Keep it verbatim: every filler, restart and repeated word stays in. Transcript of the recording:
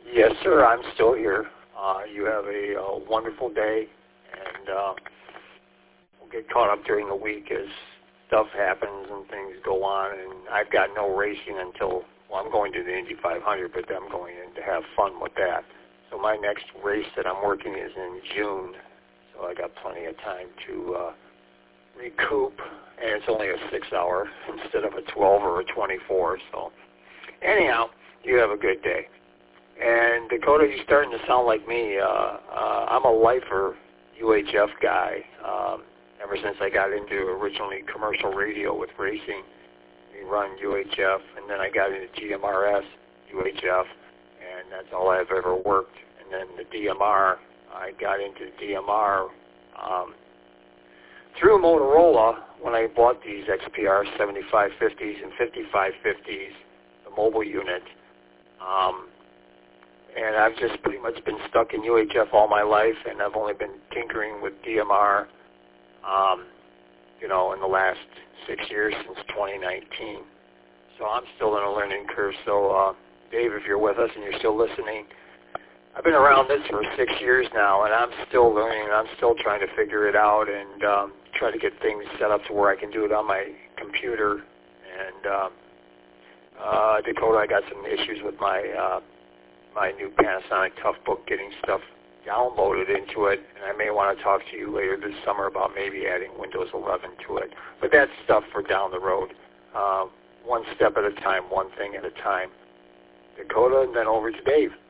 Yes, sir. I'm still here. Uh, you have a, a wonderful day, and uh, we'll get caught up during the week as stuff happens and things go on. And I've got no racing until, well, I'm going to the Indy five hundred, but I'm going in to have fun with that. So my next race that I'm working is in June, so I got plenty of time to uh, recoup, and it's only a six-hour instead of a twelve or a twenty-four. So anyhow, you have a good day. And Dakota, you're starting to sound like me. Uh, uh, I'm a lifer U H F guy. Um, ever since I got into originally commercial radio with racing, we run U H F, and then I got into G M R S, U H F, and that's all I've ever worked. And then the D M R, I got into D M R um, through Motorola when I bought these X P R seventy-five fifties and fifty-five fifties, the mobile unit. Um, And I've just pretty much been stuck in U H F all my life, and I've only been tinkering with D M R, um, you know, in the last six years since twenty nineteen. So I'm still in a learning curve. So, uh, Dave, if you're with us and you're still listening, I've been around this for six years now, and I'm still learning. I'm still trying to figure it out and um, try to get things set up to where I can do it on my computer. And um, uh, Dakota, I got some issues with my uh, my new Panasonic Toughbook, getting stuff downloaded into it, and I may want to talk to you later this summer about maybe adding Windows eleven to it. But that's stuff for down the road. Uh, one step at a time, one thing at a time. Dakota, and then over to Dave.